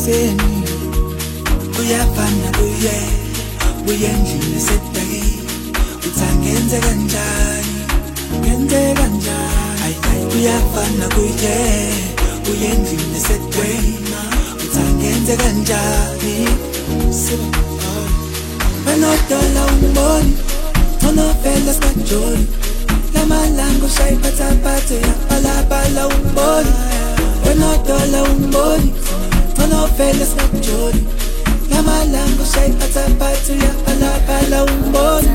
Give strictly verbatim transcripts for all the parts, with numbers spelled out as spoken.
ekuseni uyafana kuye uyendlini sedaki utsangenze kanjani ngenze kanjani ay ay uyafana kuye uyendlini sedaki utsangenze kanjani Menodola umboni Tono felas kajoli Lama lango shai pata pata ya pala pala umboni Menodola umboni Tono felas kajoli Lama lango shai pata pata ya pala pala umboni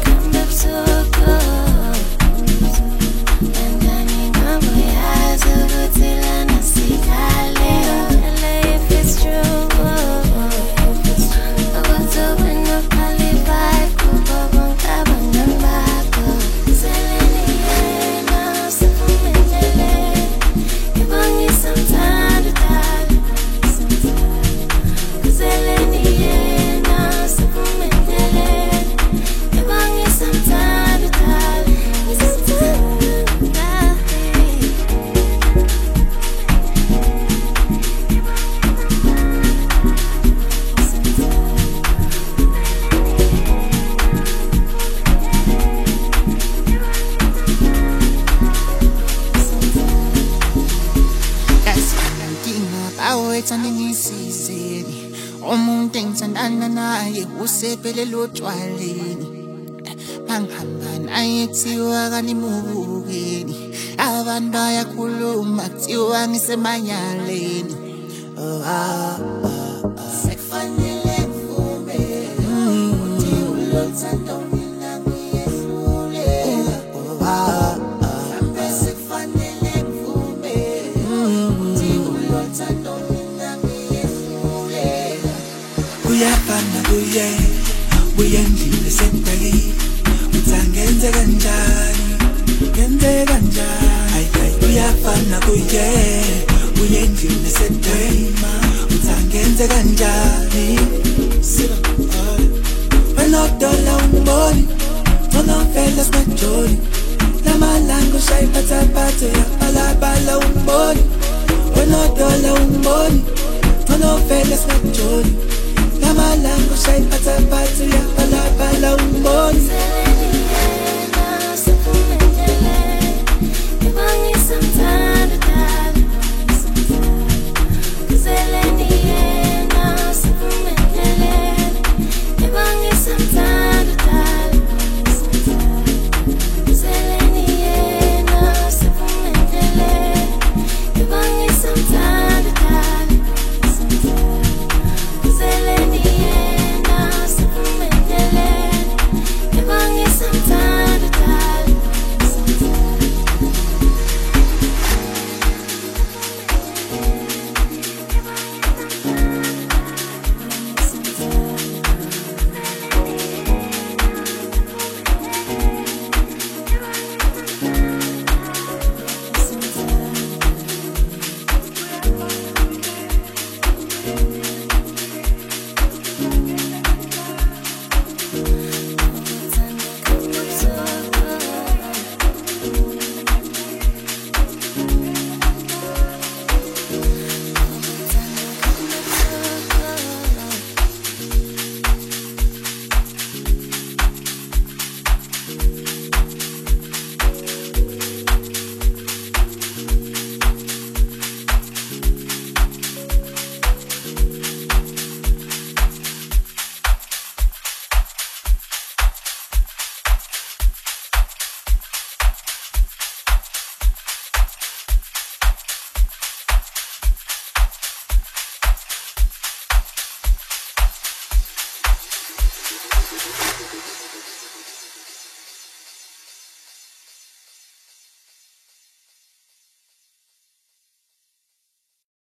Umuntu engithandana naye usephelele otshwaleni Mangihamba naye kuthiwa kanimubukeni Abantu bayakhuluma kuthiwa ngisemanyaleni Oh ah sekufanele ngivume Uthi ulothando mina ngiyehlule Oh ah mhlambe sekufanele ngivume Uthi ulothando Uyafana kuye uyendlini sedaki utsangenze kanjani ngenze kanjani ay ay uyafana kuye uyendlini sedaki utsangenze kanjani Menodola umboni Tono felas kajoli Lama lango shai pata pata ya pala pala umboni Menodola umboni Tono felas kajoli Lama lango shai pata pata ya